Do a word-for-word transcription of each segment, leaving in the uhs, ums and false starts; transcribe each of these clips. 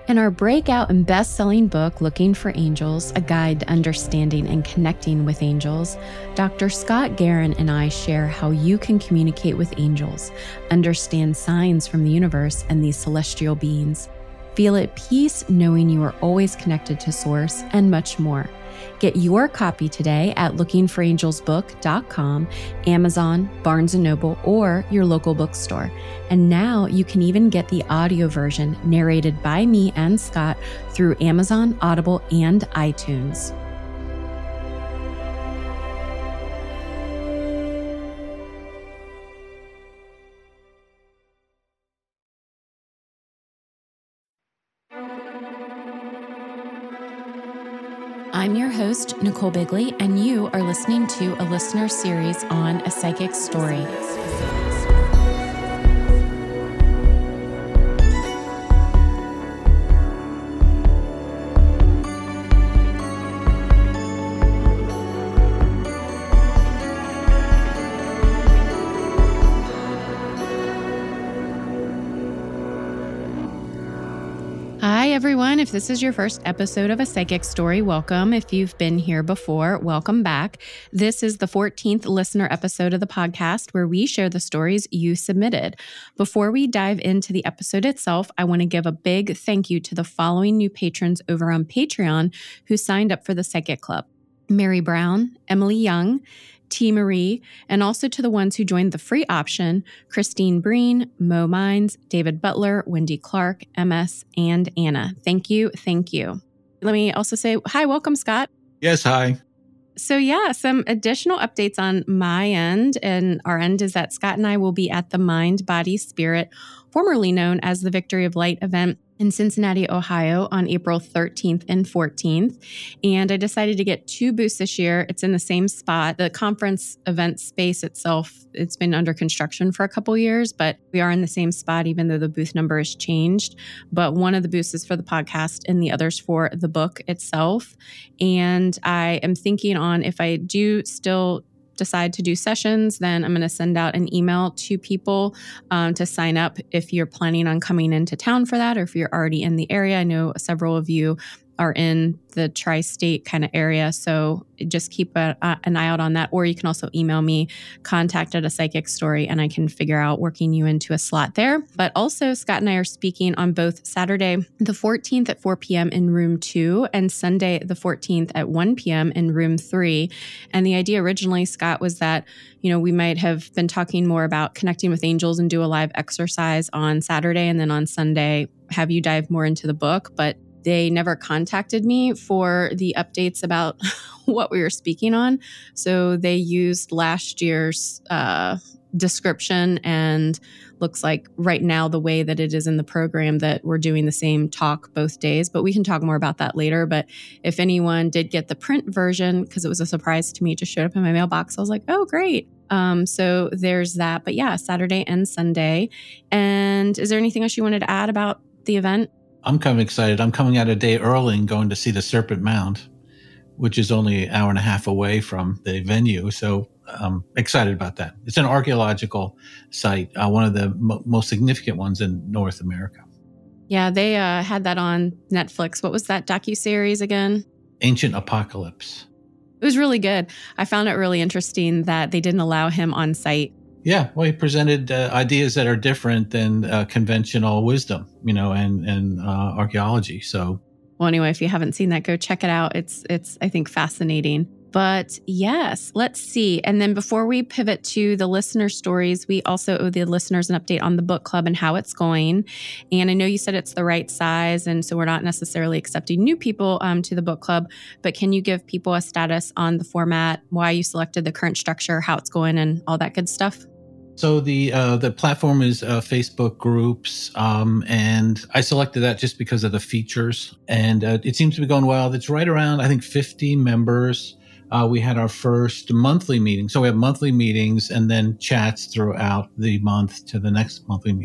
In our breakout and best-selling book, Looking for Angels, A Guide to Understanding and Connecting with Angels, Doctor Scott Guerin and I share how you can communicate with angels, understand signs from the universe and these celestial beings, feel at peace knowing you are always connected to Source, and much more. Get your copy today at looking for angels book dot com, Amazon, Barnes and Noble, or your local bookstore. And now you can even get the audio version narrated by me and Scott through Amazon, Audible, and iTunes. I'm your host, Nicole Bigley, and you are listening to a listener series on A Psychic Story. Hi, everyone. If this is your first episode of A Psychic Story, welcome. If you've been here before, welcome back. This is the fourteenth listener episode of the podcast where we share the stories you submitted. Before we dive into the episode itself, I want to give a big thank you to the following new patrons over on Patreon who signed up for the Psychic Club: Mary Brown, Emily Young, T. Marie, and also to the ones who joined the free option: Christine Breen, Mo Mines, David Butler, Wendy Clark, M S, and Anna. Thank you. Thank you. Let me also say, hi, welcome, Scott. Yes, hi. So yeah, some additional updates on my end and our end is that Scott and I will be at the Mind, Body, Spirit, formerly known as the Victory of Light event in Cincinnati, Ohio on April thirteenth and fourteenth. And I decided to get two booths this year. It's in the same spot. The conference event space itself, it's been under construction for a couple years, but we are in the same spot even though the booth number has changed. But one of the booths is for the podcast and the other's for the book itself. And I am thinking on if I do still decide to do sessions, then I'm going to send out an email to people um, to sign up if you're planning on coming into town for that, or if you're already in the area. I know several of you are in the tri-state kind of area, so just keep a, uh, an eye out on that. Or you can also email me, contact at A Psychic Story, and I can figure out working you into a slot there. But also, Scott and I are speaking on both Saturday the fourteenth at four p.m. in room two and Sunday the fourteenth at one p.m. in room three. And the idea originally, Scott, was that, you know, we might have been talking more about connecting with angels and do a live exercise on Saturday, and then on Sunday have you dive more into the book. But they never contacted me for the updates about what we were speaking on. So they used last year's uh, description, and looks like right now the way that it is in the program that we're doing the same talk both days. But we can talk more about that later. But if anyone did get the print version, because it was a surprise to me, it just showed up in my mailbox, I was like, oh, great. Um, so there's that. But yeah, Saturday and Sunday. And is there anything else you wanted to add about the event? I'm kind of excited. I'm coming out a day early and going to see the Serpent Mound, which is only an hour and a half away from the venue. So I'm excited about that. It's an archaeological site, uh, one of the mo- most significant ones in North America. Yeah, they uh, had that on Netflix. What was that docuseries again? Ancient Apocalypse. It was really good. I found it really interesting that they didn't allow him on site. Yeah, well, he presented uh, ideas that are different than uh, conventional wisdom, you know, and and uh, archaeology. So, well, anyway, if you haven't seen that, go check it out. It's it's I think fascinating. But yes, let's see. And then before we pivot to the listener stories, we also owe the listeners an update on the book club and how it's going. And I know you said it's the right size, and so we're not necessarily accepting new people um, to the book club. But can you give people a status on the format, why you selected the current structure, how it's going, and all that good stuff? So the uh, the platform is uh, Facebook groups, um, and I selected that just because of the features, and uh, it seems to be going well. It's right around, I think, fifty members. Uh, we had our first monthly meeting. So we have monthly meetings and then chats throughout the month to the next monthly meeting.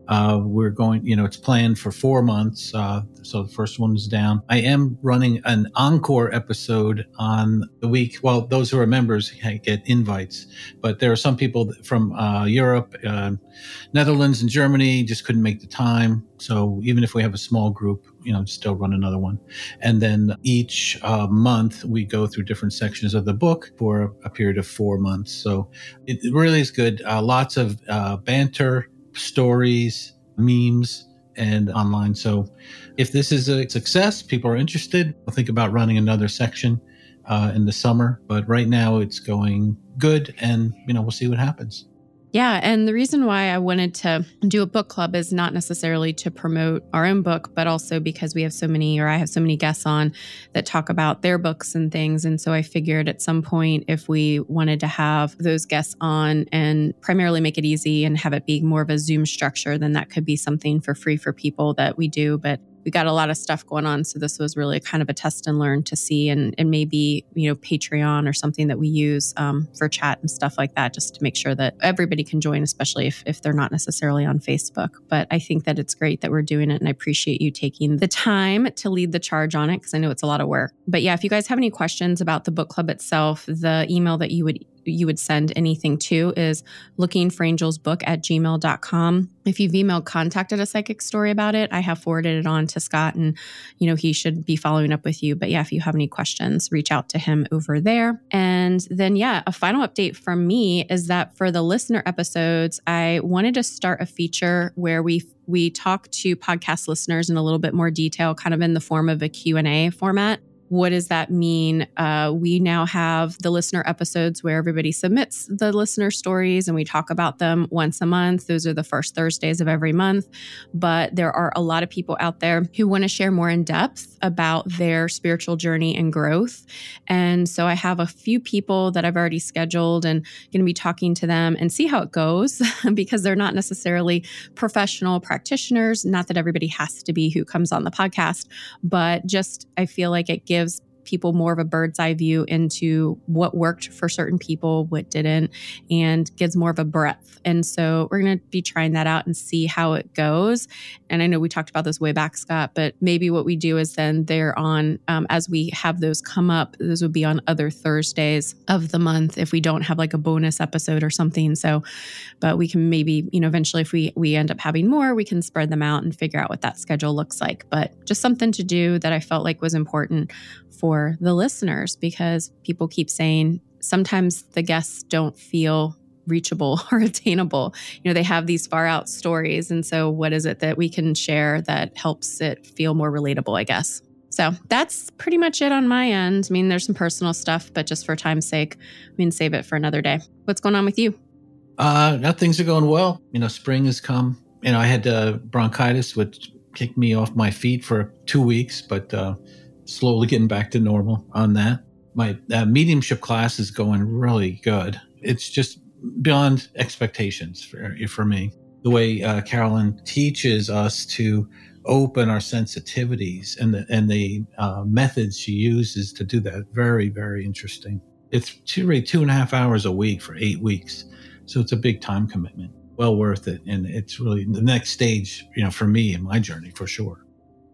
Uh, we're going, you know, it's planned for four months. Uh, so the first one is down. I am running an encore episode on the week. Well, those who are members get invites, but there are some people from uh, Europe, uh, Netherlands, and Germany just couldn't make the time. So even if we have a small group, you know, still run another one. And then each uh, month we go through different sections of the book for a period of four months. So it really is good. Uh, lots of uh, banter, stories, memes, and online. So if this is a success, people are interested, I'll think about running another section uh, in the summer. But right now it's going good, and, you know, we'll see what happens. Yeah. And the reason why I wanted to do a book club is not necessarily to promote our own book, but also because we have so many, or I have so many guests on that talk about their books and things. And so I figured at some point, if we wanted to have those guests on and primarily make it easy and have it be more of a Zoom structure, then that could be something for free for people that we do. But we got a lot of stuff going on. So this was really kind of a test and learn to see, and, and maybe, you know, Patreon or something that we use um, for chat and stuff like that, just to make sure that everybody can join, especially if, if they're not necessarily on Facebook. But I think that it's great that we're doing it. And I appreciate you taking the time to lead the charge on it, because I know it's a lot of work. But yeah, if you guys have any questions about the book club itself, the email that you would you would send anything to is lookingforangelsbook at gmail dot com. If you've emailed contacted a psychic story about it, I have forwarded it on to Scott, and, you know, he should be following up with you. But yeah, if you have any questions, reach out to him over there. And then, yeah, a final update from me is that for the listener episodes, I wanted to start a feature where we we talk to podcast listeners in a little bit more detail, kind of in the form of a Q and A format. What does that mean? Uh, we now have the listener episodes where everybody submits the listener stories and we talk about them once a month. Those are the first Thursdays of every month. But there are a lot of people out there who want to share more in depth about their spiritual journey and growth. And so I have a few people that I've already scheduled and going to be talking to them and see how it goes because they're not necessarily professional practitioners. Not that everybody has to be who comes on the podcast, but just I feel like it gives people more of a bird's eye view into what worked for certain people, what didn't, and gives more of a breadth. And so we're going to be trying that out and see how it goes. And I know we talked about this way back, Scott, but maybe what we do is then they're on, um, as we have those come up, those would be on other Thursdays of the month if we don't have like a bonus episode or something. So, but we can maybe, you know, eventually if we, we end up having more, we can spread them out and figure out what that schedule looks like. But just something to do that I felt like was important for the listeners, because people keep saying sometimes the guests don't feel reachable or attainable. You know, they have these far out stories. And so what is it that we can share that helps it feel more relatable, I guess? So that's pretty much it on my end. I mean, there's some personal stuff, but just for time's sake, we can save it for another day. What's going on with you? Uh, now things are going well. You know, spring has come. You know, I had uh, bronchitis, which kicked me off my feet for two weeks, but uh, slowly getting back to normal on that. My uh, mediumship class is going really good. It's just beyond expectations for, for me. The way uh, Carolyn teaches us to open our sensitivities and the, and the uh, methods she uses to do that, very, very interesting. It's two, really two and a half hours a week for eight weeks. So it's a big time commitment. Well worth it. And it's really the next stage, you know, for me in my journey, for sure.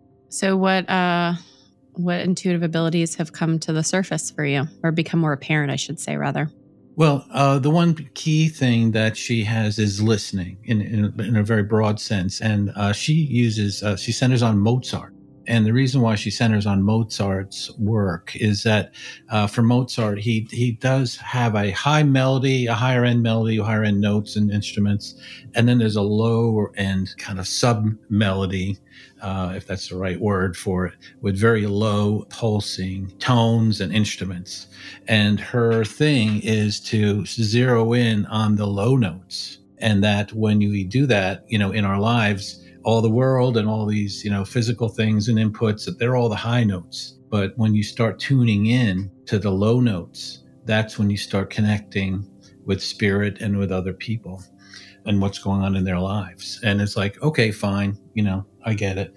So what, uh, what intuitive abilities have come to the surface for you, or become more apparent, I should say, rather? Well, uh, the one key thing that she has is listening in, in, in a very broad sense. And uh, she uses, uh, she centers on Mozart. And the reason why she centers on Mozart's work is that uh, for Mozart, he he does have a high melody, a higher end melody, higher end notes and instruments. And then there's a lower end kind of sub melody, uh, if that's the right word for it, with very low pulsing tones and instruments. And her thing is to zero in on the low notes. And that when you do that, you know, in our lives, all the world and all these, you know, physical things and inputs, that they're all the high notes. But when you start tuning in to the low notes, that's when you start connecting with spirit and with other people and what's going on in their lives. And it's like, okay, fine. You know, I get it.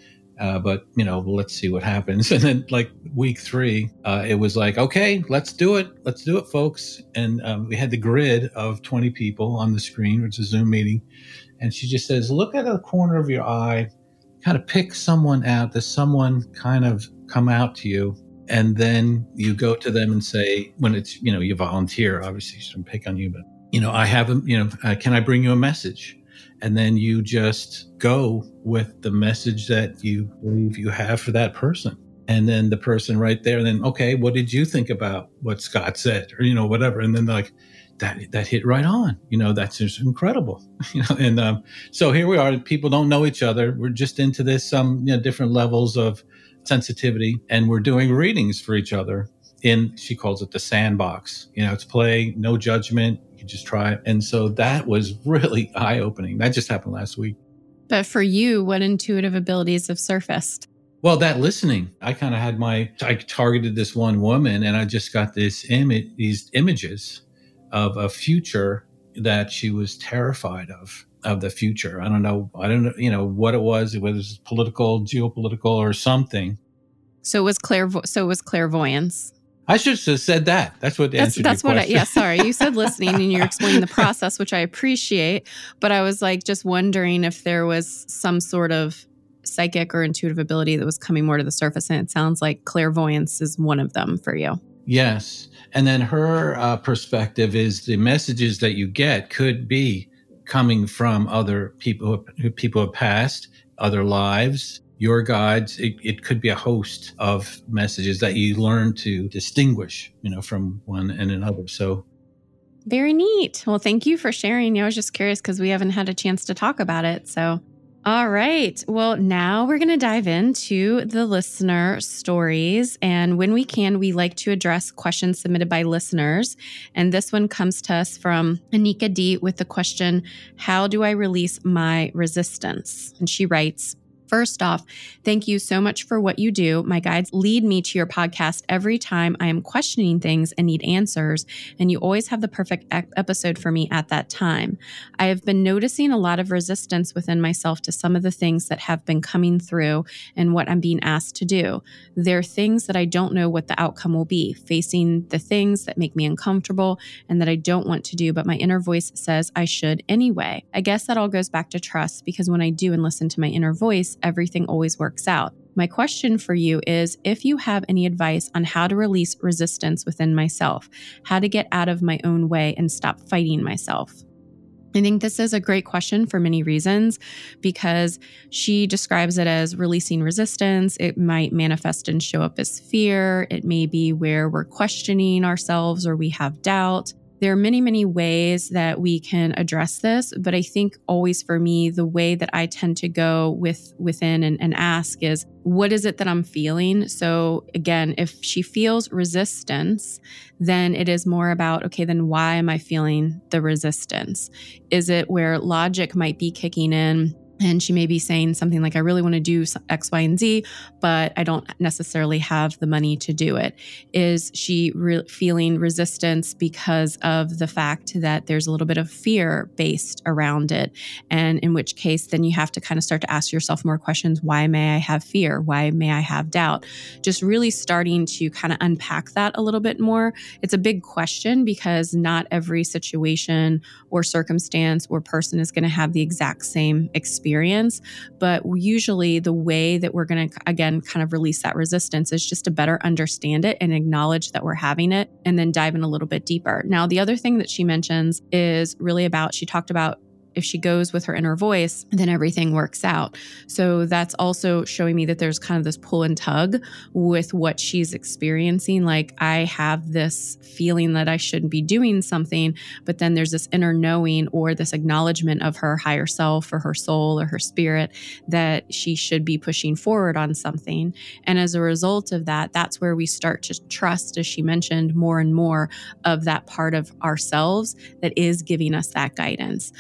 Uh, but, you know, let's see what happens. And then like week three, uh, it was like, okay, let's do it. Let's do it, folks. And um, we had the grid of twenty people on the screen, which is a Zoom meeting. And she just says, look at the corner of your eye, kind of pick someone out. Does someone kind of come out to you? And then you go to them and say, when it's, you know, you volunteer, obviously she doesn't pick on you, but, you know, I have, a, you know, uh, can I bring you a message? And then you just go with the message that you believe you have for that person. And then the person right there, and then, okay, what did you think about what Scott said? Or, you know, whatever. And then like, that that hit right on. You know, that's just incredible. You know, and um, so here we are. People don't know each other. We're just into this, um, you know, different levels of sensitivity. And we're doing readings for each other in, she calls it the sandbox. You know, it's play, no judgment. You just try it. And so that was really eye-opening. That just happened last week. But for you, what intuitive abilities have surfaced? Well, that listening, I kind of had my, I targeted this one woman and I just got this image, these images of a future that she was terrified of, of the future. I don't know. I don't know, you know, what it was, whether it was political, geopolitical or something. So it was clairvo- so it was clairvoyance. I should have said that. That's what that's, answered that's your what question. I, yeah, sorry. You said listening and you're explaining the process, which I appreciate. But I was like just wondering if there was some sort of psychic or intuitive ability that was coming more to the surface. And it sounds like clairvoyance is one of them for you. Yes. And then her uh, perspective is the messages that you get could be coming from other people who people have passed, other lives, your guides. It, it could be a host of messages that you learn to distinguish, you know, from one and another. So very neat. Well, thank you for sharing. I was just curious because we haven't had a chance to talk about it. So all right. Well, now we're going to dive into the listener stories. And when we can, we like to address questions submitted by listeners. And this one comes to us from Anika D with the question, how do I release my resistance? And she writes, first off, thank you so much for what you do. My guides lead me to your podcast every time I am questioning things and need answers, and you always have the perfect ep- episode for me at that time. I have been noticing a lot of resistance within myself to some of the things that have been coming through and what I'm being asked to do. There are things that I don't know what the outcome will be, facing the things that make me uncomfortable and that I don't want to do, but my inner voice says I should anyway. I guess that all goes back to trust, because when I do and listen to my inner voice, everything always works out. My question for you is if you have any advice on how to release resistance within myself, how to get out of my own way and stop fighting myself. I think this is a great question for many reasons, because she describes it as releasing resistance. It might manifest and show up as fear. It may be where we're questioning ourselves or we have doubt. There are many, many ways that we can address this, but I think always for me, the way that I tend to go with within and, and ask is, what is it that I'm feeling? So again, if she feels resistance, then it is more about, okay, then why am I feeling the resistance? Is it where logic might be kicking in? And she may be saying something like, I really want to do X, Y, and Z, but I don't necessarily have the money to do it. Is she re- feeling resistance because of the fact that there's a little bit of fear based around it? And in which case, then you have to kind of start to ask yourself more questions. Why may I have fear? Why may I have doubt? Just really starting to kind of unpack that a little bit more. It's a big question because not every situation or circumstance or person is going to have the exact same experience. Experience, but usually the way that we're going to, again, kind of release that resistance is just to better understand it and acknowledge that we're having it and then dive in a little bit deeper. Now, the other thing that she mentions is really about, she talked about if she goes with her inner voice, then everything works out. So that's also showing me that there's kind of this pull and tug with what she's experiencing. Like, I have this feeling that I shouldn't be doing something, but then there's this inner knowing or this acknowledgement of her higher self or her soul or her spirit that she should be pushing forward on something. And as a result of that, that's where we start to trust, as she mentioned, more and more of that part of ourselves that is giving us that guidance.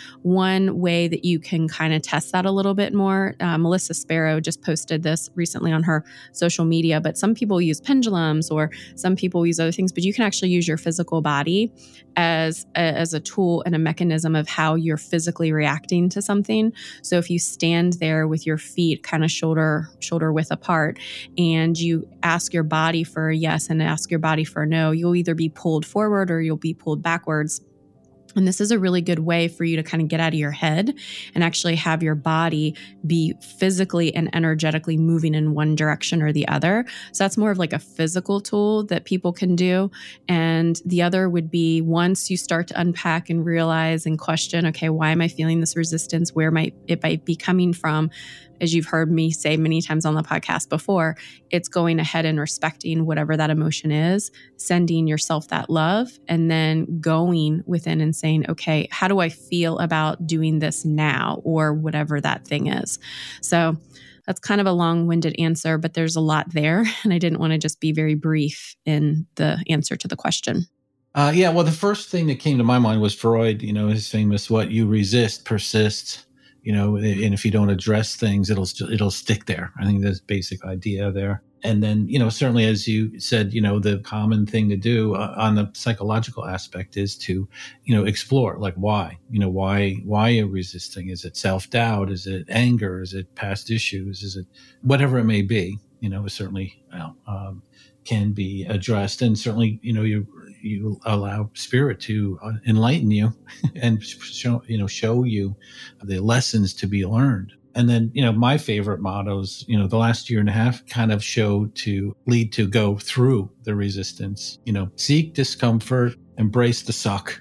one way that you can kind of test that a little bit more. Uh, Melissa Sparrow just posted this recently on her social media, but some people use pendulums or some people use other things, but you can actually use your physical body as a, as a tool and a mechanism of how you're physically reacting to something. So if you stand there with your feet kind of shoulder, shoulder width apart, and you ask your body for a yes and ask your body for a no, you'll either be pulled forward or you'll be pulled backwards. And this is a really good way for you to kind of get out of your head and actually have your body be physically and energetically moving in one direction or the other. So that's more of like a physical tool that people can do. And the other would be once you start to unpack and realize and question, okay, why am I feeling this resistance? Where might it might be coming from? As you've heard me say many times on the podcast before, it's going ahead and respecting whatever that emotion is, sending yourself that love, and then going within and saying, okay, how do I feel about doing this now or whatever that thing is? So that's kind of a long-winded answer, but there's a lot there. And I didn't want to just be very brief in the answer to the question. Uh, yeah, well, the first thing that came to my mind was Freud, you know, his famous, what you resist persists. You know, and if you don't address things, it'll it'll stick there. I think that's the basic idea there. And then, you know, certainly as you said, you know, the common thing to do uh, on the psychological aspect is to, you know, explore like why, you know, why, why you're resisting. Is it self-doubt? Is it anger? Is it past issues? Is it whatever it may be, you know, certainly you know, um, can be addressed. And certainly, you know, you you allow spirit to enlighten you and show, you know, show you the lessons to be learned. And then, you know, my favorite mottos, you know, the last year and a half kind of show to lead to go through the resistance, you know, seek discomfort, embrace the suck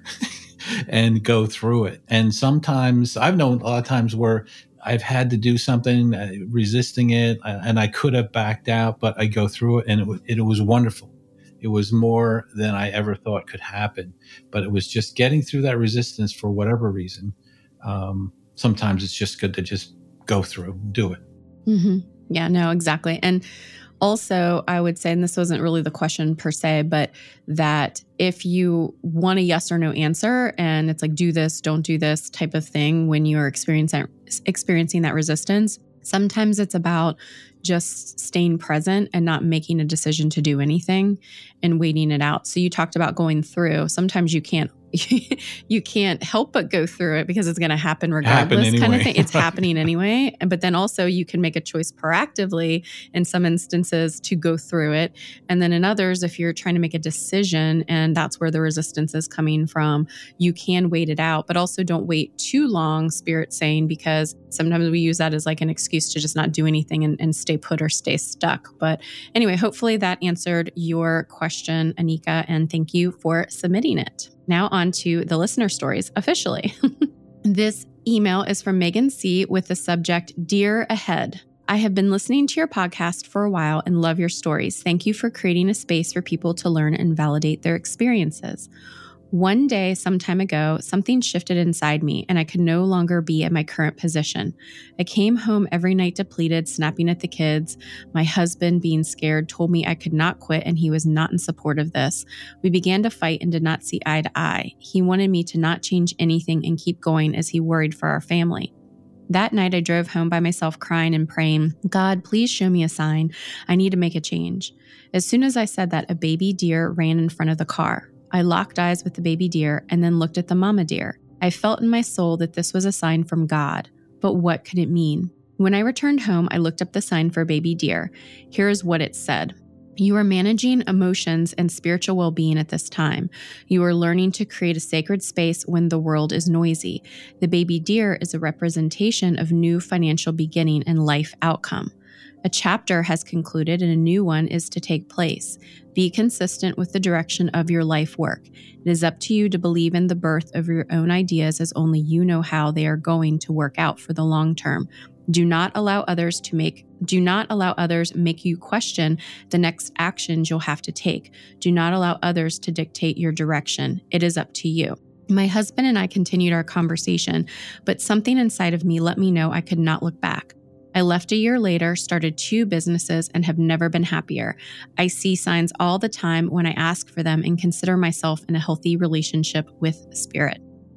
and go through it. And sometimes I've known a lot of times where I've had to do something, uh, resisting it, and I could have backed out, but I go through it and it, it was wonderful. It was more than I ever thought could happen, but it was just getting through that resistance for whatever reason. Um, sometimes it's just good to just go through, do it. Mm-hmm. Yeah, no, exactly. And also I would say, and this wasn't really the question per se, but that if you want a yes or no answer and it's like, do this, don't do this type of thing, when you're experiencing, experiencing that resistance, sometimes it's about just staying present and not making a decision to do anything and waiting it out. So you talked about going through. Sometimes you can't you can't help but go through it because it's going to happen regardless, happen anyway. Kind of thing. It's happening anyway. But then also you can make a choice proactively in some instances to go through it. And then in others, if you're trying to make a decision and that's where the resistance is coming from, you can wait it out, but also don't wait too long, Spirit's saying, because sometimes we use that as like an excuse to just not do anything and, and stay put or stay stuck. But anyway, hopefully that answered your question, Anika, and thank you for submitting it. Now on to the listener stories officially. This email is from Megan C. with the subject, Dear Ahead. I have been listening to your podcast for a while and love your stories. Thank you for creating a space for people to learn and validate their experiences. One day, some time ago, something shifted inside me and I could no longer be at my current position. I came home every night depleted, snapping at the kids. My husband, being scared, told me I could not quit and he was not in support of this. We began to fight and did not see eye to eye. He wanted me to not change anything and keep going as he worried for our family. That night, I drove home by myself crying and praying, God, please show me a sign. I need to make a change. As soon as I said that, a baby deer ran in front of the car. I locked eyes with the baby deer and then looked at the mama deer. I felt in my soul that this was a sign from God, but what could it mean? When I returned home, I looked up the sign for baby deer. Here is what it said. You are managing emotions and spiritual well-being at this time. You are learning to create a sacred space when the world is noisy. The baby deer is a representation of new financial beginning and life outcome. A chapter has concluded and a new one is to take place. Be consistent with the direction of your life work. It is up to you to believe in the birth of your own ideas as only you know how they are going to work out for the long term. Do not allow others to make do not allow others make you question the next actions you'll have to take. Do not allow others to dictate your direction. It is up to you. My husband and I continued our conversation, but something inside of me let me know I could not look back. I left a year later, started two businesses, and have never been happier. I see signs all the time when I ask for them and consider myself in a healthy relationship with Spirit.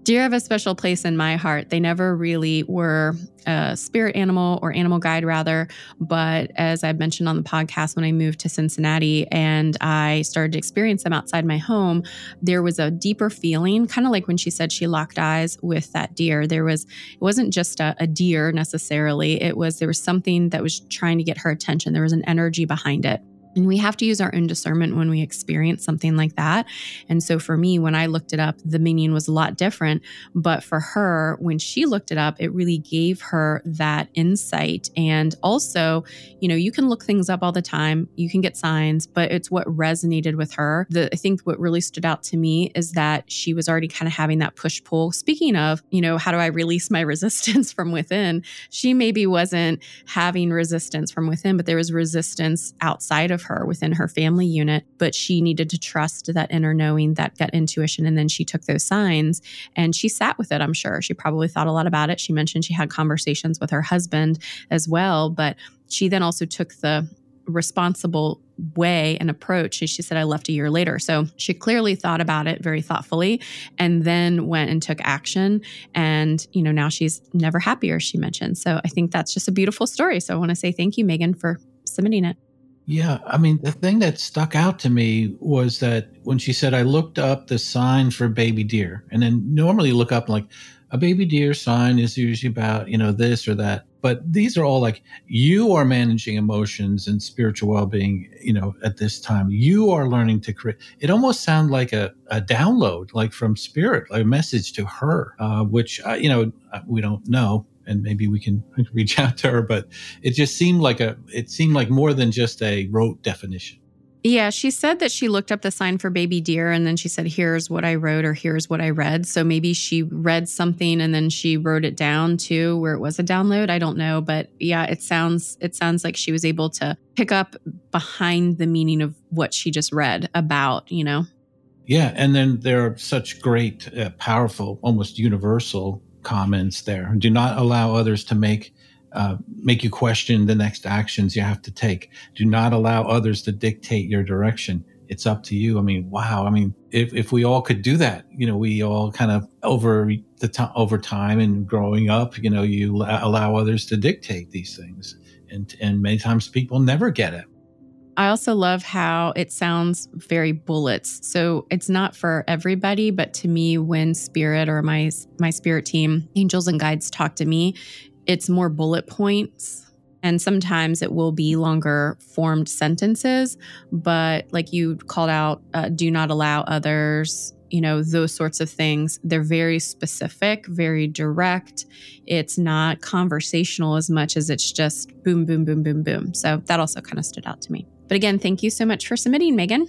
Deer have a special place in my heart. They never really were a spirit animal or animal guide, rather. But as I've mentioned on the podcast, when I moved to Cincinnati and I started to experience them outside my home, there was a deeper feeling, kind of like when she said she locked eyes with that deer. There was, it wasn't just a, a deer necessarily. It was, there was something that was trying to get her attention. There was an energy behind it. And we have to use our own discernment when we experience something like that. And so for me, when I looked it up, the meaning was a lot different. But for her, when she looked it up, it really gave her that insight. And also, you know, you can look things up all the time. You can get signs, but it's what resonated with her. The, I think what really stood out to me is that she was already kind of having that push-pull. Speaking of, you know, how do I release my resistance from within? She maybe wasn't having resistance from within, but there was resistance outside of her within her family unit, but she needed to trust that inner knowing, that gut intuition. And then she took those signs and she sat with it. I'm sure she probably thought a lot about it. She mentioned she had conversations with her husband as well, but she then also took the responsible way and approach. And she said, I left a year later. So she clearly thought about it very thoughtfully and then went and took action. And, you know, now she's never happier, she mentioned. So I think that's just a beautiful story. So I want to say thank you, Megan, for submitting it. Yeah, I mean, the thing that stuck out to me was that when she said, I looked up the sign for baby deer, and then normally look up like a baby deer sign is usually about, you know, this or that. But these are all like, you are managing emotions and spiritual well-being, you know, at this time. You are learning to create. It almost sounded like a, a download, like from spirit, like a message to her, uh, which, uh, you know, we don't know. And maybe we can reach out to her, but it just seemed like a, it seemed like more than just a rote definition. Yeah, she said that she looked up the sign for baby deer and then she said, here's what I wrote or here's what I read. So maybe she read something and then she wrote it down too, where it was a download. I don't know. But yeah, it sounds, it sounds like she was able to pick up behind the meaning of what she just read about, you know? Yeah. And then there are such great, uh, powerful, almost universal comments there. Do not allow others to make uh, make you question the next actions you have to take. Do not allow others to dictate your direction. It's up to you. I mean, wow. I mean, if, if we all could do that, you know, we all kind of over the time, over time and growing up, you know, you allow others to dictate these things. And, and many times people never get it. I also love how it sounds very bullets. So it's not for everybody, but to me, when spirit or my my spirit team, angels and guides talk to me, it's more bullet points. And sometimes it will be longer formed sentences, but like you called out, uh, do not allow others, you know, those sorts of things. They're very specific, very direct. It's not conversational as much as it's just boom, boom, boom, boom, boom. So that also kind of stood out to me. But again, thank you so much for submitting, Megan.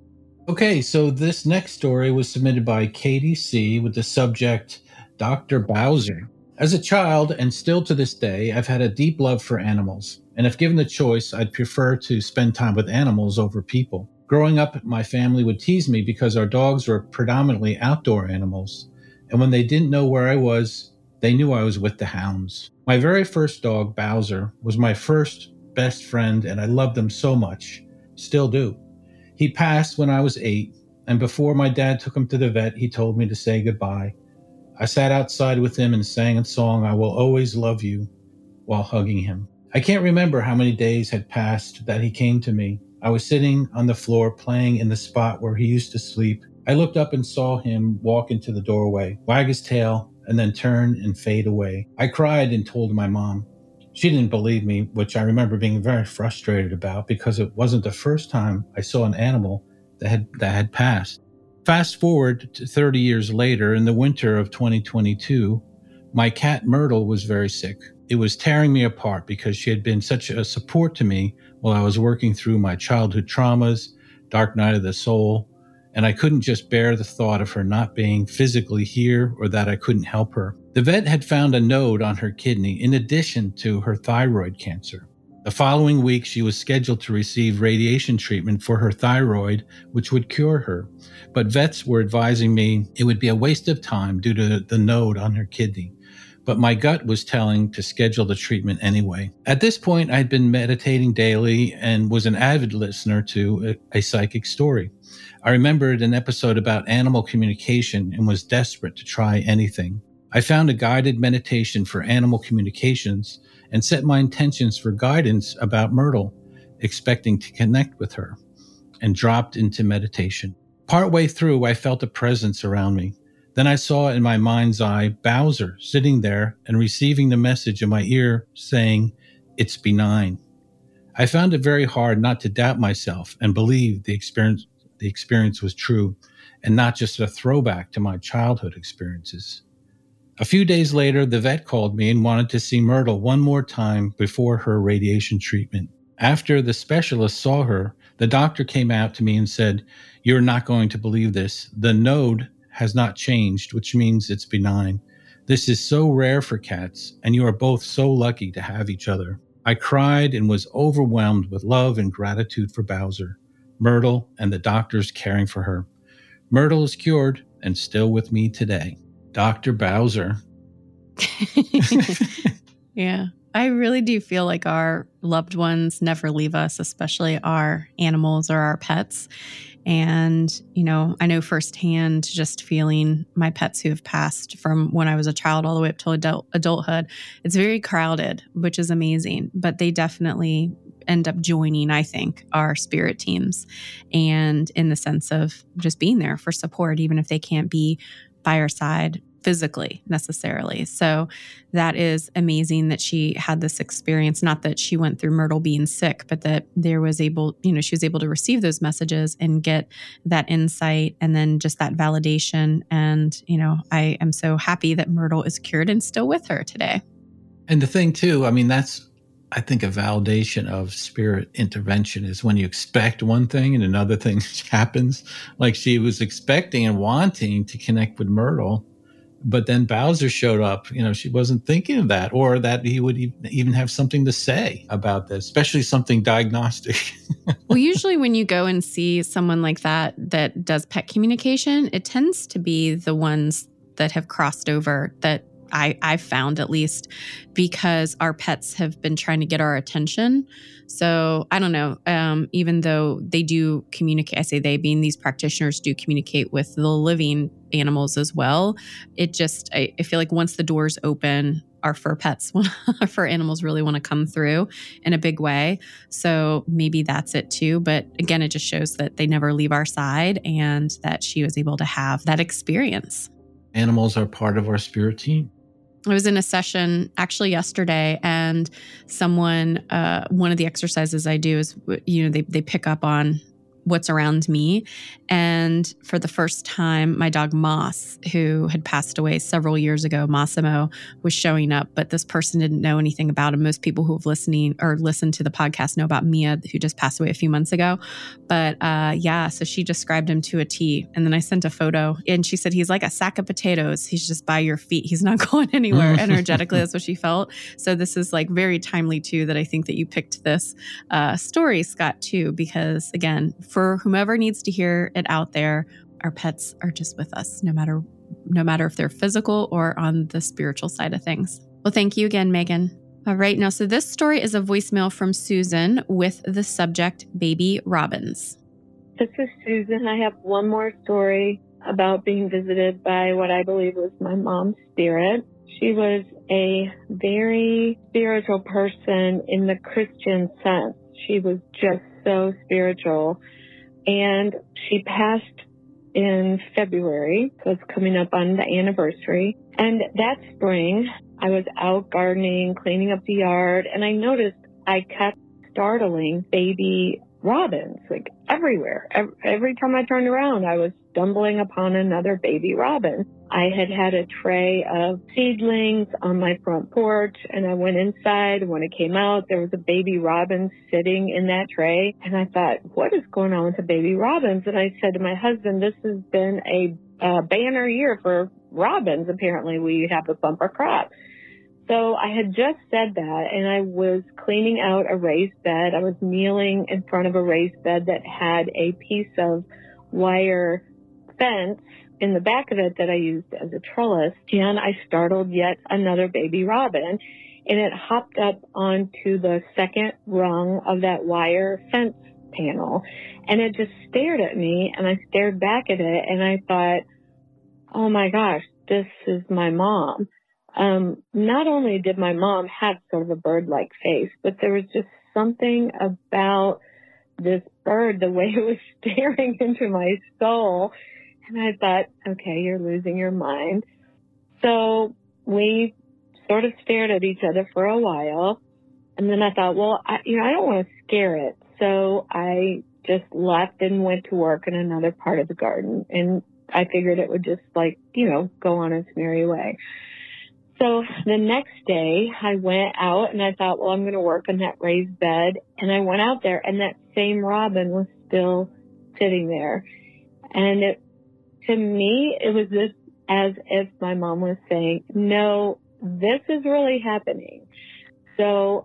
Okay, so this next story was submitted by Katie C. with the subject, Doctor Bowser. As a child, and still to this day, I've had a deep love for animals. And if given the choice, I'd prefer to spend time with animals over people. Growing up, my family would tease me because our dogs were predominantly outdoor animals. And when they didn't know where I was, they knew I was with the hounds. My very first dog, Bowser, was my first best friend, and I loved him so much. Still do. He passed when I was eight, and before my dad took him to the vet, he told me to say goodbye. I sat outside with him and sang a song, I Will Always Love You, while hugging him. I can't remember how many days had passed that he came to me. I was sitting on the floor playing in the spot where he used to sleep. I looked up and saw him walk into the doorway, wag his tail, and then turn and fade away. I cried and told my mom. She didn't believe me, which I remember being very frustrated about because it wasn't the first time I saw an animal that had that had passed. Fast forward to thirty years later, in the winter of twenty twenty-two, my cat Myrtle was very sick. It was tearing me apart because she had been such a support to me while I was working through my childhood traumas, dark night of the soul, and I couldn't just bear the thought of her not being physically here or that I couldn't help her. The vet had found a node on her kidney in addition to her thyroid cancer. The following week, she was scheduled to receive radiation treatment for her thyroid, which would cure her. But vets were advising me it would be a waste of time due to the node on her kidney. but my gut was telling to schedule the treatment anyway. At this point, I'd been meditating daily and was an avid listener to a, a psychic story. I remembered an episode about animal communication and was desperate to try anything. I found a guided meditation for animal communications and set my intentions for guidance about Myrtle, expecting to connect with her, and dropped into meditation. Partway through, I felt a presence around me. Then I saw in my mind's eye Bowser sitting there and receiving the message in my ear saying, "It's benign." I found it very hard not to doubt myself and believe the experience, the experience was true and not just a throwback to my childhood experiences. A few days later, the vet called me and wanted to see Myrtle one more time before her radiation treatment. After the specialist saw her, the doctor came out to me and said, "You're not going to believe this. The node has not changed, which means it's benign. This is so rare for cats, and you are both so lucky to have each other." I cried and was overwhelmed with love and gratitude for Bowser, Myrtle, and the doctors caring for her. Myrtle is cured and still with me today. Doctor Bowser. Yeah. I really do feel like our loved ones never leave us, especially our animals or our pets. And, you know, I know firsthand just feeling my pets who have passed from when I was a child all the way up to adult, adulthood. It's very crowded, which is amazing, but they definitely end up joining, I think, our spirit teams. And in the sense of just being there for support, even if they can't be by our side physically necessarily. So that is amazing that she had this experience, not that she went through Myrtle being sick, but that there was able, you know, she was able to receive those messages and get that insight and then just that validation. And, you know, I am so happy that Myrtle is cured and still with her today. And the thing too, I mean, that's, I think a validation of spirit intervention is when you expect one thing and another thing happens. Like she was expecting and wanting to connect with Myrtle, but then Bowser showed up. You know, she wasn't thinking of that, or that he would even have something to say about this, especially something diagnostic. Well, usually when you go and see someone like that, that does pet communication, it tends to be the ones that have crossed over that I, I've found at least, because our pets have been trying to get our attention. So I don't know, um, even though they do communicate, I say they being these practitioners do communicate with the living animals as well. It just, I, I feel like once the doors open, our fur pets, our fur animals really want to come through in a big way. So maybe that's it too. But again, it just shows that they never leave our side and that she was able to have that experience. Animals are part of our spirit team. I was in a session actually yesterday, and someone, uh, one of the exercises I do is, you know, they they pick up on what's around me. And for the first time, my dog Moss, who had passed away several years ago, Massimo, was showing up, but this person didn't know anything about him. Most people who have listening or listened to the podcast know about Mia, who just passed away a few months ago. But uh, yeah, so she described him to a T. And then I sent a photo and she said, he's like a sack of potatoes. He's just by your feet. He's not going anywhere. Energetically, that's what she felt. So this is like very timely too, that I think that you picked this uh, story, Scott, too, because again, for whomever needs to hear it out there, our pets are just with us, no matter no matter if they're physical or on the spiritual side of things. Well, thank you again, Megan. All right, now, so this story is a voicemail from Susan with the subject Baby Robins. This is Susan. I have one more story about being visited by what I believe was my mom's spirit. She was a very spiritual person in the Christian sense. She was just so spiritual. And she passed in February, so it's coming up on the anniversary. And that spring, I was out gardening, cleaning up the yard, and I noticed I kept startling baby robins, like everywhere. Every, every time I turned around, I was stumbling upon another baby robin. I had had a tray of seedlings on my front porch, and I went inside, and when it came out, there was a baby robin sitting in that tray. And I thought, what is going on with the baby robins? And I said to my husband, this has been a uh, banner year for robins. Apparently, we have a bumper crop. So I had just said that, and I was cleaning out a raised bed. I was kneeling in front of a raised bed that had a piece of wire fence in the back of it that I used as a trellis, and I startled yet another baby robin, and it hopped up onto the second rung of that wire fence panel, and it just stared at me, and I stared back at it, and I thought, oh my gosh, this is my mom. Um, not only did my mom have sort of a bird-like face, but there was just something about this bird, the way it was staring into my soul. And I thought, okay, you're losing your mind. So we sort of stared at each other for a while. And then I thought, well, I, you know, I don't want to scare it. So I just left and went to work in another part of the garden. And I figured it would just like, you know, go on its merry way. So the next day I went out and I thought, well, I'm going to work on that raised bed. And I went out there and that same robin was still sitting there. And it, to me, it was just as if my mom was saying, no, this is really happening. So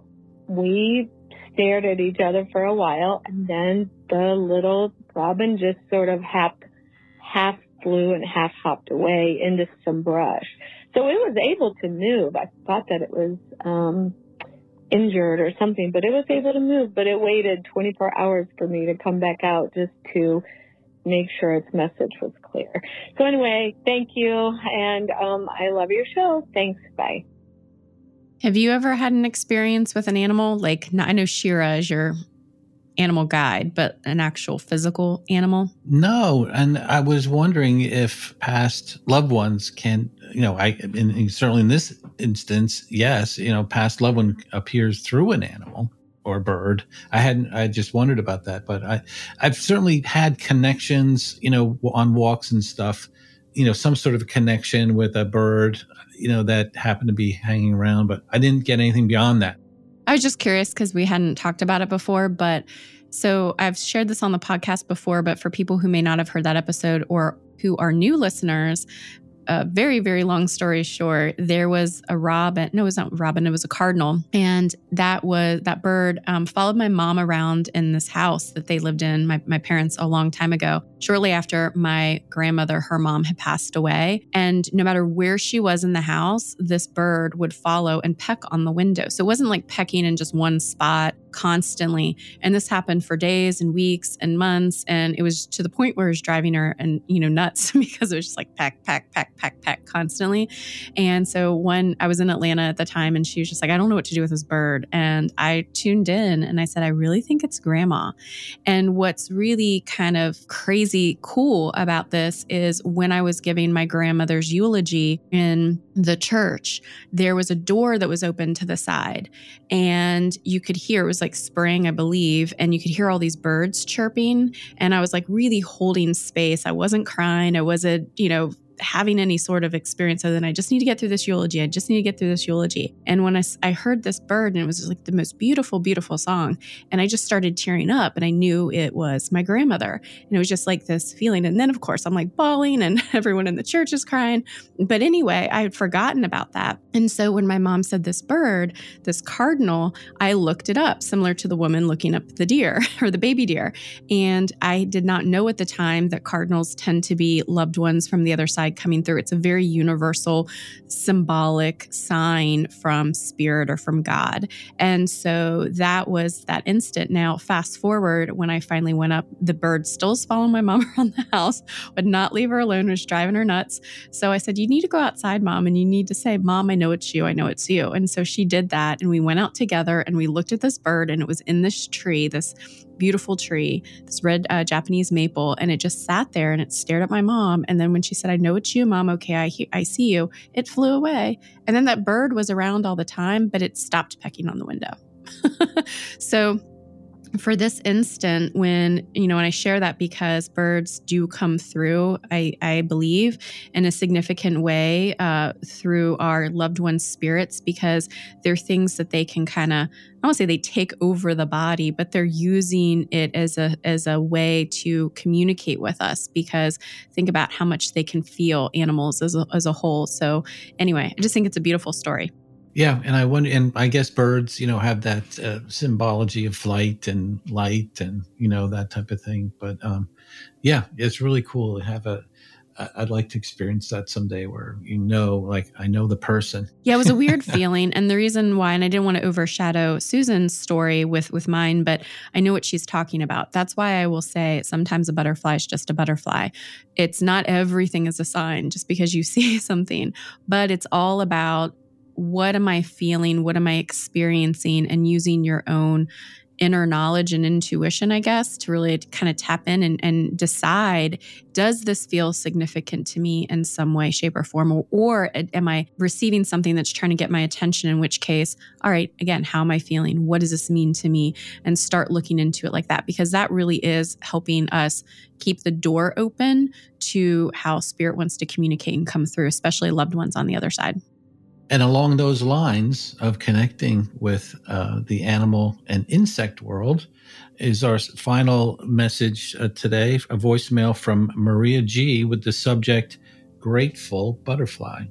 we stared at each other for a while, and then the little robin just sort of half, half flew and half hopped away into some brush. So it was able to move. I thought that it was um, injured or something, but it was able to move. But it waited twenty-four hours for me to come back out just to make sure its message was clear. So anyway, thank you. And um, I love your show. Thanks. Bye. Have you ever had an experience with an animal? Like, I know Shira is your animal guide, but an actual physical animal? No. And I was wondering if past loved ones can, you know, I in, in, certainly in this instance, yes, you know, past loved one appears through an animal or a bird. I hadn't, I just wondered about that, but I, I've certainly had connections, you know, on walks and stuff, you know, some sort of connection with a bird, you know, that happened to be hanging around, but I didn't get anything beyond that. I was just curious because we hadn't talked about it before, but so I've shared this on the podcast before, but for people who may not have heard that episode or who are new listeners, a very, very long story short, there was a robin. No, it was not robin. It was a cardinal. And that was, that bird um, followed my mom around in this house that they lived in, my, my parents, a long time ago, shortly after my grandmother, her mom, had passed away. And no matter where she was in the house, this bird would follow and peck on the window. So it wasn't like pecking in just one spot constantly. And this happened for days and weeks and months. And it was to the point where it was driving her and, you know, nuts because it was just like peck, peck, peck, peck, peck constantly. And so when I was in Atlanta at the time and she was just like, I don't know what to do with this bird. And I tuned in and I said, I really think it's grandma. And what's really kind of crazy cool about this is when I was giving my grandmother's eulogy in the church, there was a door that was open to the side and you could hear, it was like spring, I believe, and you could hear all these birds chirping. And I was like really holding space. I wasn't crying. I wasn't, you know, having any sort of experience other than I just need to get through this eulogy. I just need to get through this eulogy. And when I, I heard this bird and it was like the most beautiful, beautiful song. And I just started tearing up and I knew it was my grandmother. And it was just like this feeling. And then of course I'm like bawling and everyone in the church is crying. But anyway, I had forgotten about that. And so when my mom said this bird, this cardinal, I looked it up, similar to the woman looking up the deer or the baby deer. And I did not know at the time that cardinals tend to be loved ones from the other side coming through. It's a very universal, symbolic sign from spirit or from God. And so that was that instant. Now, fast forward, when I finally went up, the bird still was following my mom around the house, would not leave her alone, was driving her nuts. So I said, you need to go outside, Mom, and you need to say, Mom, I know it's you. I know it's you. And so she did that. And we went out together and we looked at this bird and it was in this tree, this beautiful tree, this red uh, Japanese maple. And it just sat there and it stared at my mom. And then when she said, I know it's you, Mom. Okay, I, he- I see you. It flew away. And then that bird was around all the time, but it stopped pecking on the window. So for this instant, when, you know, and I share that because birds do come through, I, I believe, in a significant way uh, through our loved ones' spirits, because they're things that they can kind of, I won't say they take over the body, but they're using it as a as a way to communicate with us, because think about how much they can feel, animals as a, as a whole. So anyway, I just think it's a beautiful story. Yeah, and I wonder, and I guess birds, you know, have that uh, symbology of flight and light, and you know that type of thing. But um, yeah, it's really cool to have a I- I'd like to experience that someday where, you know, like I know the person. Yeah, it was a weird feeling. And the reason why, and I didn't want to overshadow Susan's story with, with mine, but I know what she's talking about. That's why I will say sometimes a butterfly is just a butterfly. It's not everything is a sign just because you see something, but it's all about what am I feeling? What am I experiencing? And using your own inner knowledge and intuition, I guess, to really kind of tap in and, and decide, does this feel significant to me in some way, shape, or form? Or, or am I receiving something that's trying to get my attention? In which case, all right, again, how am I feeling? What does this mean to me? And start looking into it like that, because that really is helping us keep the door open to how spirit wants to communicate and come through, especially loved ones on the other side. And along those lines of connecting with uh, the animal and insect world is our final message uh, today, a voicemail from Maria G. with the subject, Grateful Butterfly.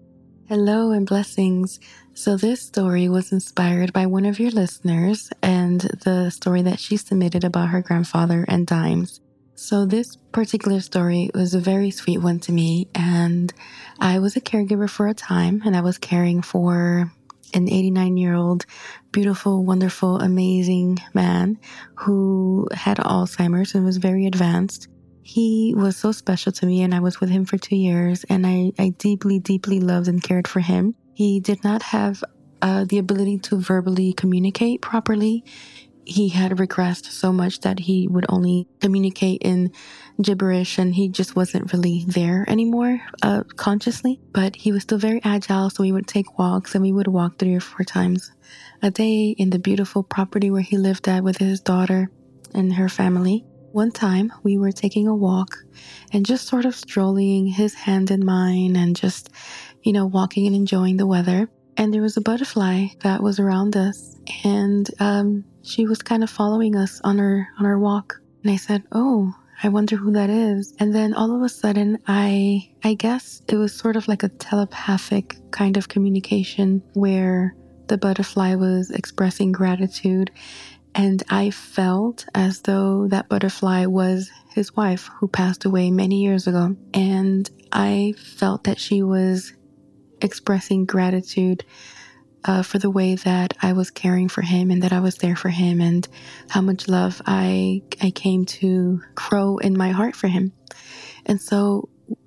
Hello and blessings. So this story was inspired by one of your listeners and the story that she submitted about her grandfather and dimes. So this particular story was a very sweet one to me, and I was a caregiver for a time, and I was caring for an eighty-nine-year-old, beautiful, wonderful, amazing man who had Alzheimer's and was very advanced. He was so special to me, and I was with him for two years, and I, I deeply, deeply loved and cared for him. He did not have uh, the ability to verbally communicate properly. He had regressed so much that he would only communicate in gibberish, and he just wasn't really there anymore uh, consciously. But he was still very agile, so we would take walks, and we would walk three or four times a day in the beautiful property where he lived at with his daughter and her family. One time, we were taking a walk and just sort of strolling, his hand in mine, and just, you know, walking and enjoying the weather. And there was a butterfly that was around us, and um, she was kind of following us on our on our walk. And I said, "Oh, I wonder who that is." And then all of a sudden, I I guess it was sort of like a telepathic kind of communication where the butterfly was expressing gratitude, and I felt as though that butterfly was his wife who passed away many years ago, and I felt that she was expressing gratitude uh, for the way that I was caring for him and that I was there for him, and how much love I I came to grow in my heart for him. And so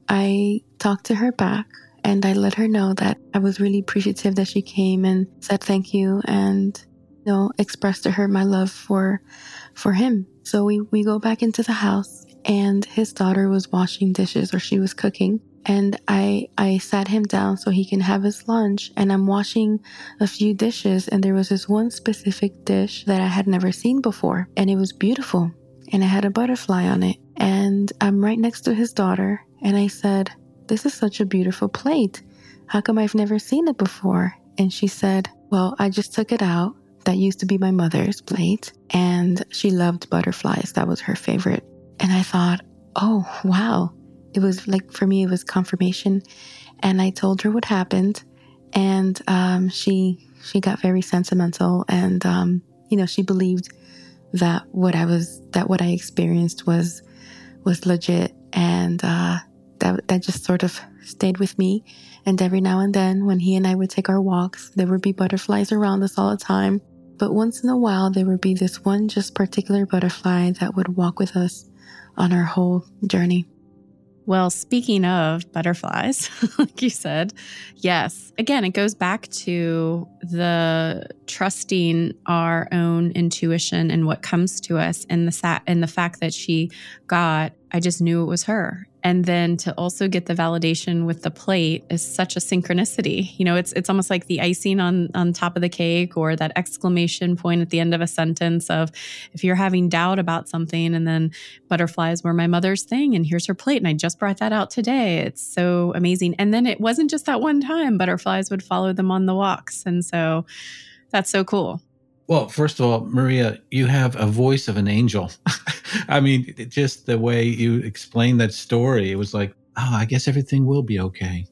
I talked to her back, and I let her know that I was really appreciative that she came and said thank you, and you know, expressed to her my love for for him. So we, we go back into the house, and his daughter was washing dishes, or she was cooking. And I I sat him down so he can have his lunch, and I'm washing a few dishes, and there was this one specific dish that I had never seen before, and it was beautiful, and it had a butterfly on it. And I'm right next to his daughter, and I said, "This is such a beautiful plate. How come I've never seen it before?" And she said, "Well, I just took it out. That used to be my mother's plate, and she loved butterflies. That was her favorite." And I thought, oh, wow. It was like, for me, it was confirmation. And I told her what happened, and um, she she got very sentimental, and um, you know, she believed that what I was that what I experienced was was legit, and uh, that that just sort of stayed with me. And every now and then, when he and I would take our walks, there would be butterflies around us all the time. But once in a while, there would be this one just particular butterfly that would walk with us on our whole journey. Well, speaking of butterflies, like you said, yes. Again, it goes back to the trusting our own intuition and what comes to us, and the sa- and the fact that she got, I just knew it was her. And then to also get the validation with the plate is such a synchronicity. You know, it's it's almost like the icing on, on top of the cake, or that exclamation point at the end of a sentence of, if you're having doubt about something, and then butterflies were my mother's thing, and here's her plate, and I just brought that out today. It's so amazing. And then it wasn't just that one time. Butterflies would follow them on the walks. And so that's so cool. Well, first of all, Maria, you have a voice of an angel. I mean, it, just the way you explained that story, it was like, oh, I guess everything will be okay.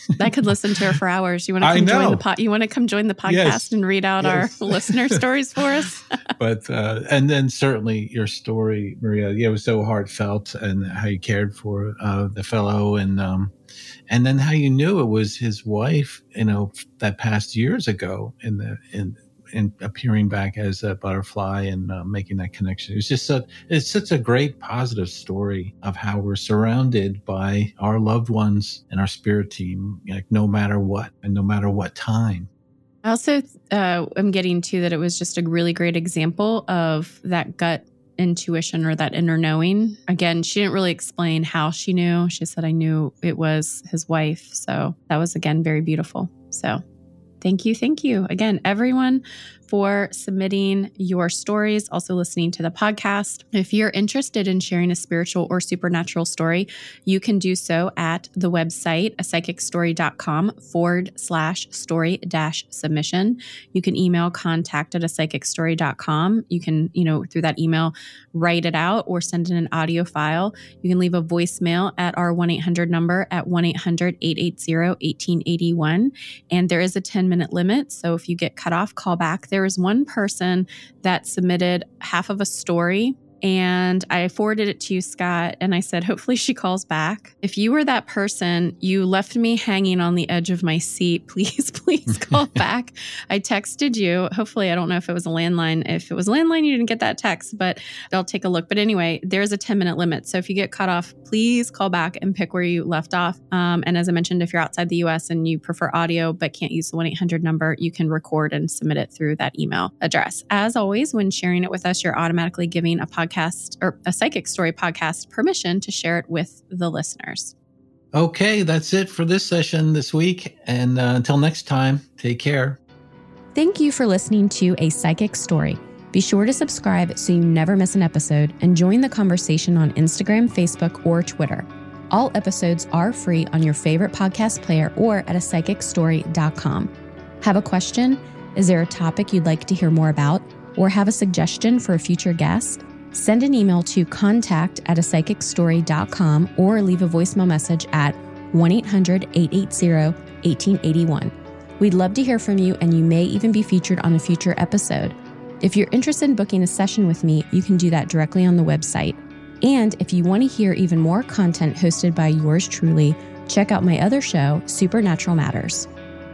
I could listen to her for hours. You want to come join the po- You want to come join the podcast yes. and read out yes. our listener stories for us? But uh, and then certainly your story, Maria, yeah, it was so heartfelt, and how you cared for uh, the fellow, and um, and then how you knew it was his wife, you know, that passed years ago in the in. and appearing back as a butterfly and uh, making that connection. It's just a, it's such a great positive story of how we're surrounded by our loved ones and our spirit team, like no matter what and no matter what time. I also uh, am getting to that it was just a really great example of that gut intuition or that inner knowing. Again, she didn't really explain how she knew. She said, I knew it was his wife. So that was, again, very beautiful. So Thank you. Thank you again, everyone, for submitting your stories, also listening to the podcast. If you're interested in sharing a spiritual or supernatural story, you can do so at the website, a psychic story dot com forward slash story dash submission. You can email contact at a psychic story dot com. You can, you know, through that email, write it out or send in an audio file. You can leave a voicemail at our one eight hundred number at one eight hundred eight eight zero one eight eight one. And there is a ten minute limit. So if you get cut off, call back. There was one person that submitted half of a story, and I forwarded it to you, Scott, and I said, hopefully she calls back. If you were that person, you left me hanging on the edge of my seat. Please, please call back. I texted you. Hopefully, I don't know if it was a landline. If it was a landline, you didn't get that text, but I'll take a look. But anyway, there's a ten minute limit. So if you get cut off, please call back and pick where you left off. Um, and as I mentioned, if you're outside the U S and you prefer audio but can't use the one eight hundred number, you can record and submit it through that email address. As always, when sharing it with us, you're automatically giving a podcast podcast or a Psychic Story podcast permission to share it with the listeners. Okay, that's it for this session this week. And uh, until next time, take care. Thank you for listening to A Psychic Story. Be sure to subscribe so you never miss an episode, and join the conversation on Instagram, Facebook, or Twitter. All episodes are free on your favorite podcast player or at a psychic story dot com. Have a question? Is there a topic you'd like to hear more about? Or have a suggestion for a future guest? Send an email to contact at a psychic story dot com or leave a voicemail message at one eight hundred eight eight zero one eight eight one. We'd love to hear from you, and you may even be featured on a future episode. If you're interested in booking a session with me, you can do that directly on the website. And if you want to hear even more content hosted by yours truly, check out my other show, Supernatural Matters.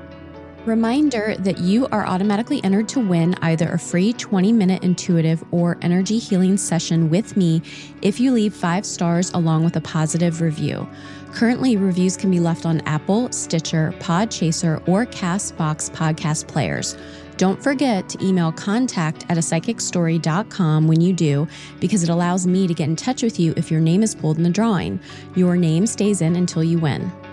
Reminder that you are automatically entered to win either a free twenty minute intuitive or energy healing session with me if you leave five stars along with a positive review. Currently, reviews can be left on Apple, Stitcher, Podchaser, or CastBox podcast players. Don't forget to email contact at a psychic story dot com when you do, because it allows me to get in touch with you if your name is pulled in the drawing. Your name stays in until you win.